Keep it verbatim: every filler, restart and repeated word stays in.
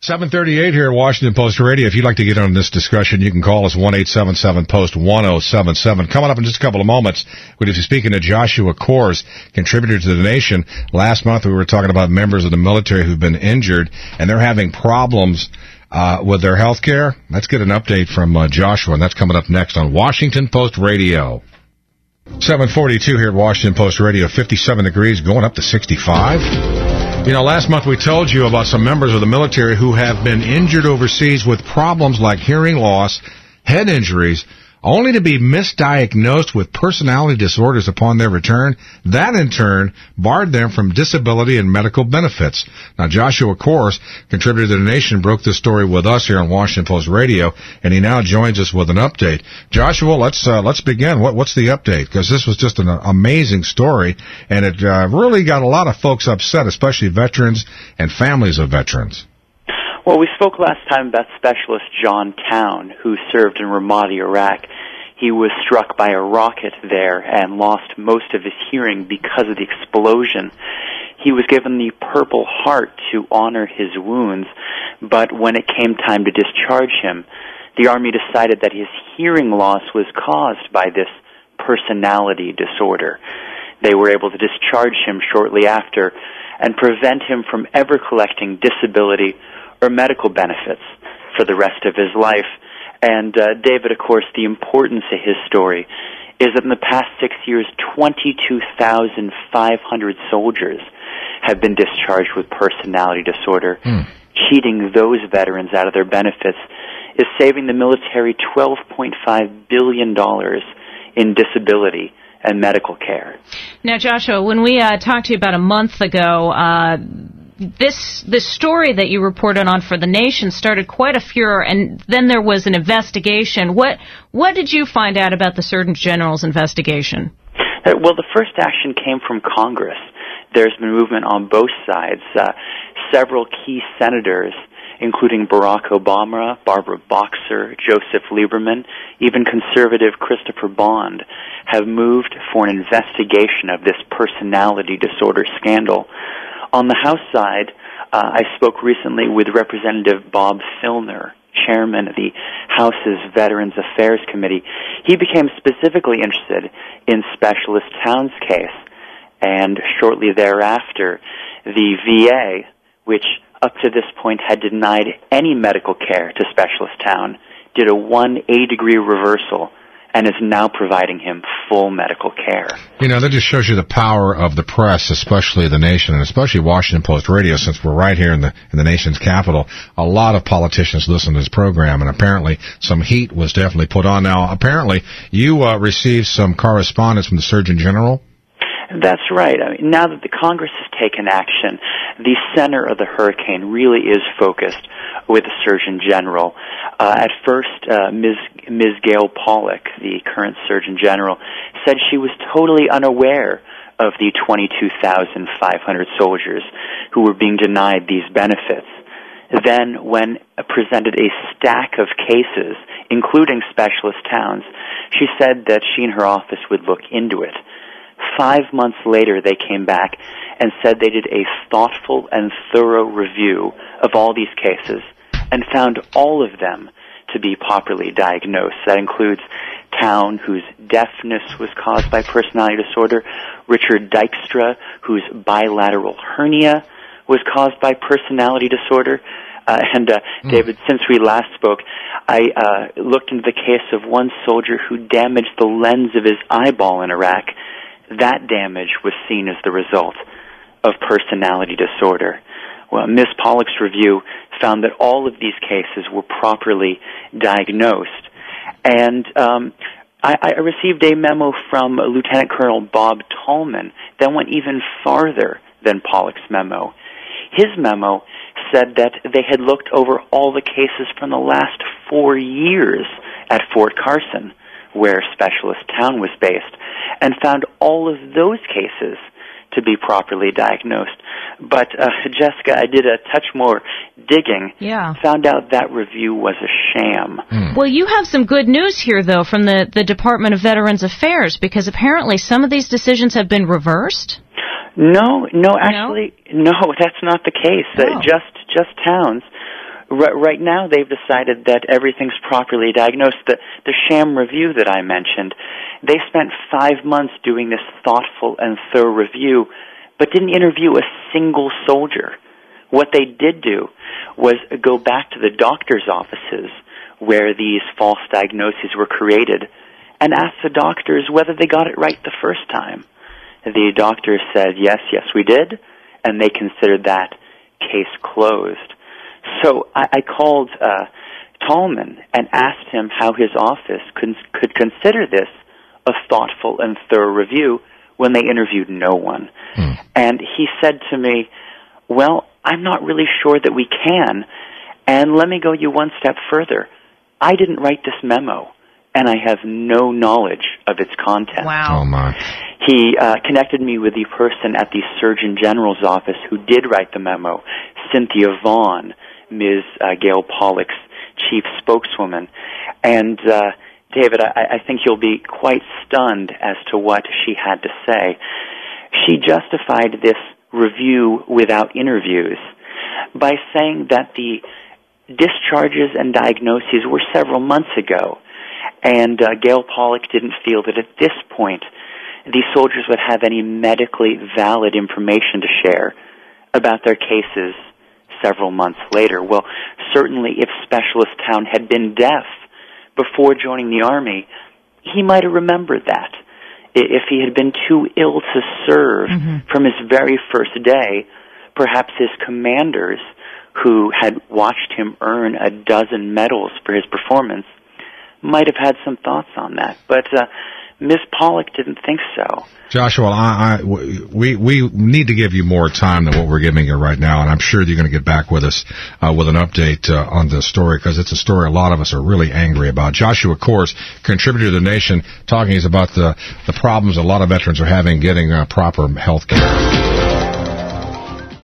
seven thirty-eight here at Washington Post Radio. If you'd like to get on this discussion, you can call us one eight seven seven post one oh seven seven. Coming up in just a couple of moments, we're going to be speaking to Joshua Kors, contributor to The Nation. Last month we were talking about members of the military who've been injured, and they're having problems uh, with their health care. Let's get an update from uh, Joshua, and that's coming up next on Washington Post Radio. seven forty-two here at Washington Post Radio, fifty-seven degrees, going up to sixty-five. You know, last month we told you about some members of the military who have been injured overseas with problems like hearing loss, head injuries, only to be misdiagnosed with personality disorders upon their return. That, in turn, barred them from disability and medical benefits. Now, Joshua Kors, contributor to The Nation, broke this story with us here on Washington Post Radio, and he now joins us with an update. Joshua, let's uh, let's begin. What, what's the update? Because this was just an amazing story, and it uh, really got a lot of folks upset, especially veterans and families of veterans. Well, we spoke last time about Specialist John Town, who served in Ramadi, Iraq. He was struck by a rocket there and lost most of his hearing because of the explosion. He was given the Purple Heart to honor his wounds, but when it came time to discharge him, the Army decided that his hearing loss was caused by this personality disorder. They were able to discharge him shortly after and prevent him from ever collecting disability or medical benefits for the rest of his life. And, uh, David, of course, the importance of his story is that in the past six years, twenty-two thousand five hundred soldiers have been discharged with personality disorder. Mm. Cheating those veterans out of their benefits is saving the military twelve point five billion dollars in disability and medical care. Now, Joshua, when we uh, talked to you about a month ago, uh, This this story that you reported on for The Nation started quite a furor, and then there was an investigation. What what did you find out about the Surgeon General's investigation? Well, the first action came from Congress. There's been movement on both sides. Uh, several key senators, including Barack Obama, Barbara Boxer, Joseph Lieberman, even conservative Christopher Bond, have moved for an investigation of this personality disorder scandal. On the House side, uh, I spoke recently with Representative Bob Filner, chairman of the House's Veterans Affairs Committee. He became specifically interested in Specialist Town's case, and shortly thereafter, the V A, which up to this point had denied any medical care to Specialist Town, did a one hundred eighty degree reversal and is now providing him full medical care. You know, that just shows you the power of the press, especially The Nation, and especially Washington Post Radio, since we're right here in the in the nation's capital. A lot of politicians listen to this program, and apparently some heat was definitely put on. Now, apparently, you uh, received some correspondence from the Surgeon General? That's right. I mean, now that the Congress has taken action, the center of the hurricane really is focused with the Surgeon General. Uh, at first, uh, Miz Miz Gail Pollock, the current Surgeon General, said she was totally unaware of the twenty-two thousand five hundred soldiers who were being denied these benefits. Then, when presented a stack of cases, including Specialist Towns, she said that she and her office would look into it. Five months later, they came back and said they did a thoughtful and thorough review of all these cases and found all of them to be properly diagnosed. That includes Town, whose deafness was caused by personality disorder, Richard Dykstra, whose bilateral hernia was caused by personality disorder. Uh, and, uh, mm. David, since we last spoke, I uh, looked into the case of one soldier who damaged the lens of his eyeball in Iraq. That damage was seen as the result of personality disorder. Well, Miz Pollock's review found that all of these cases were properly diagnosed. And um, I, I received a memo from Lieutenant Colonel Bob Tallman that went even farther than Pollock's memo. His memo said that they had looked over all the cases from the last four years at Fort Carson, where Specialist Town was based, and found all of those cases to be properly diagnosed. But, uh, Jessica, I did a touch more digging, yeah. found out that review was a sham. Mm. Well, you have some good news here, though, from the, the Department of Veterans Affairs, because apparently some of these decisions have been reversed? No, no, actually, no, no that's not the case. Oh. Uh, just, just Towns. R- right now, they've decided that everything's properly diagnosed. The, the sham review that I mentioned, they spent five months doing this thoughtful and thorough review, but didn't interview a single soldier. What they did do was go back to the doctor's offices where these false diagnoses were created and ask the doctors whether they got it right the first time. The doctors said, yes, yes, we did, and they considered that case closed. So I, I called uh, Tallman and asked him how his office could, could consider this a thoughtful and thorough review when they interviewed no one. Hmm. And he said to me, well, I'm not really sure that we can, and let me go you one step further. I didn't write this memo, and I have no knowledge of its content. Wow. Oh, my. He uh, connected me with the person at the Surgeon General's office who did write the memo, Cynthia Vaughn, Miz Uh, Gail Pollock's chief spokeswoman. And, uh, David, I, I think you'll be quite stunned as to what she had to say. She justified this review without interviews by saying that the discharges and diagnoses were several months ago, and uh, Gail Pollock didn't feel that at this point these soldiers would have any medically valid information to share about their cases several months later. Well, certainly if Specialist Town had been deaf before joining the Army, he might have remembered that. If he had been too ill to serve mm-hmm. from his very first day, perhaps his commanders, who had watched him earn a dozen medals for his performance, might have had some thoughts on that. But uh, Miz Pollock didn't think so. Joshua, I, I, we we need to give you more time than what we're giving you right now, and I'm sure you're going to get back with us uh, with an update uh, on this story, because it's a story a lot of us are really angry about. Joshua Kors, contributor to The Nation, talking about the, the problems a lot of veterans are having getting uh, proper health care.